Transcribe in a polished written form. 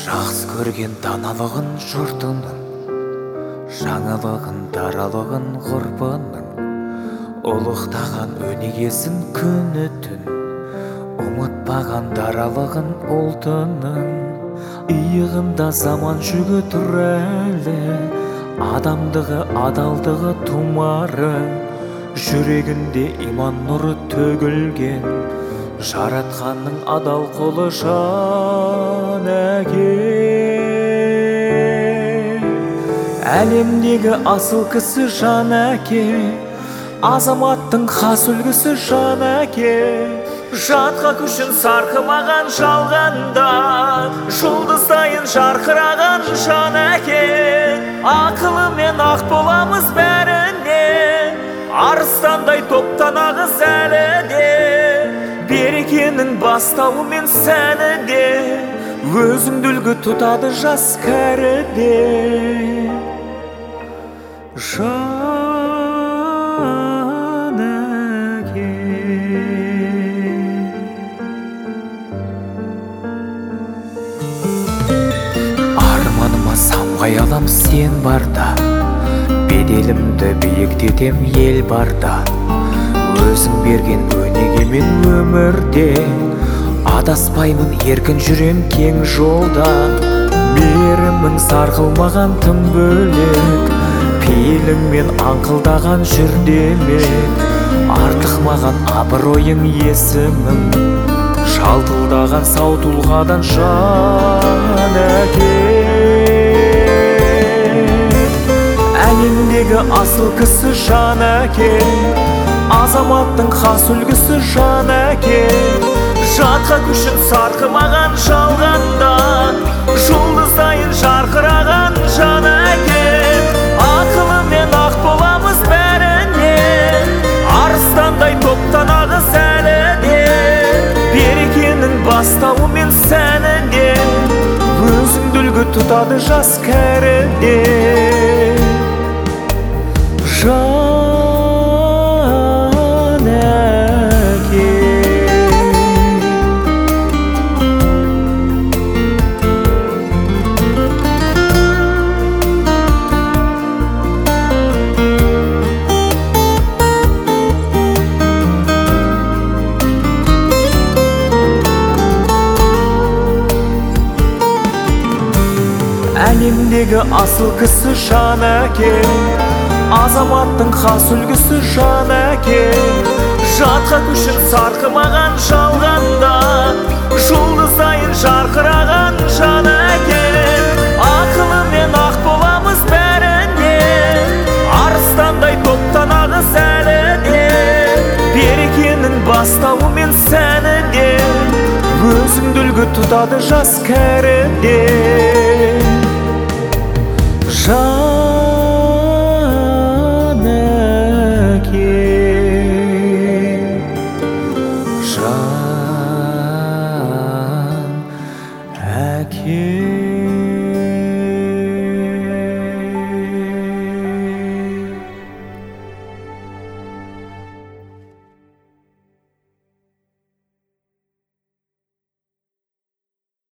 Жақсы көрген даналығын жұртының, жаңалығын даралығын ғұрпының, ұлықтаған өнегесін күні түн, ұмытпаған даралығын ұлтының. Иығында заман жүгі тұр әлі, адамдығы адалдығы тұмары, жүрегінде иман нұры төгілген, жаратқанның адал қолы жан әке. Әлемдегі асыл кісі жан әке, азаматтың хас үлгісі жан әке. Жатқа күшін сарқымаған жалғанда, жұлдыздайын жарқыраған жан әке. Ақылымен ақ боламыз бәріне, арыстандай топтан ағыз әлі де. Берекенің бастауы мен сәні де, өзіңді үлгі тұтады жас кәрі де. Жан әке. Арманыма самғай алам сен барда, беделімді биіктетем ел барда. Өзің берген өнегемен өмірде, адаспаймын еркін жүрем кең жолда. Мейірімің сарқылмаған тым бөлек, пейіліңмен аңқылдаған жүр демек. Артық маған абыройың есімің, шалтылдаған сау тұлғадан жан әке. Әлемдегі асыл кісі жан әке, азаматтың хас үлгісі жан әке. Жатқа күшін сарқымаған жалғанда, жұлдыздайын жарқыраған жан әке. Ақылымен ақ боламыз бәріне, арыстандай топтан ағыз әлі де. Берекенің бастауы мен сәні де, өзіңді үлгі тұтады жас кәрі де. Әлемдегі асыл кісі жан әке, азаматтың хас үлгісі жан әке. Жатқа күшін сарқымаған жалғанда, жұлдыздайын жарқыраған жан әке. Ақылымен ақ боламыз бәріне, арыстандай топтан ағыз әлі де. Берекенің бастауы мен сәні де, өзіңді үлгі тұтады жас кәрі де. Жан әке, жан әке.